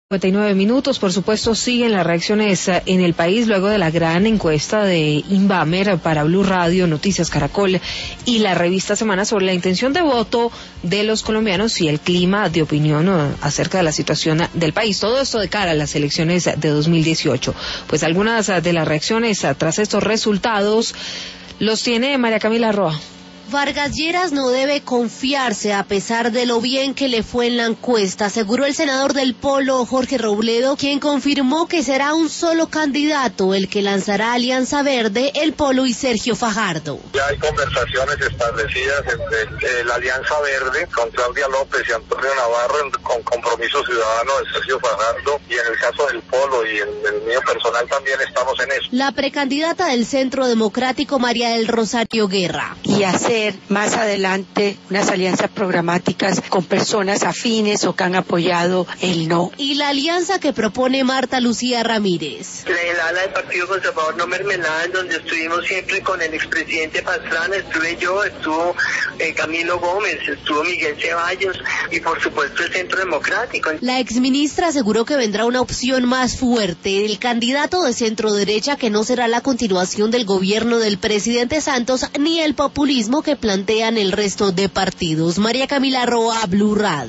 59 minutos, por supuesto, siguen las reacciones en el país luego de la gran encuesta de Invamer para Blue Radio, Noticias Caracol y la revista Semana sobre la intención de voto de los colombianos y el clima de opinión acerca de la situación del país. Todo esto de cara a las elecciones de 2018. Pues algunas de las reacciones tras estos resultados los tiene María Camila Roa. Vargas Lleras no debe confiarse a pesar de lo bien que le fue en la encuesta, aseguró el senador del Polo, Jorge Robledo, quien confirmó que será un solo candidato el que lanzará Alianza Verde, el Polo y Sergio Fajardo. Ya hay conversaciones establecidas entre la Alianza Verde con Claudia López y Antonio Navarro con Compromiso Ciudadano de Sergio Fajardo, y en el caso del Polo y en el mío personal también estamos en eso. La precandidata del Centro Democrático, María del Rosario Guerra. Y hacer más adelante unas alianzas programáticas con personas afines o que han apoyado el no. Y la alianza que propone Marta Lucía Ramírez. El ala del Partido Conservador No Mermelada, en donde estuvimos siempre con el expresidente Pastrana, estuve yo, estuvo Camilo Gómez, estuvo Miguel Ceballos y por supuesto el Centro Democrático. La exministra aseguró que vendrá una opción más fuerte, el candidato de centro derecha, que no será la continuación del gobierno del presidente Santos ni el populismo que plantean el resto de partidos. María Camila Roa, Blue Radio.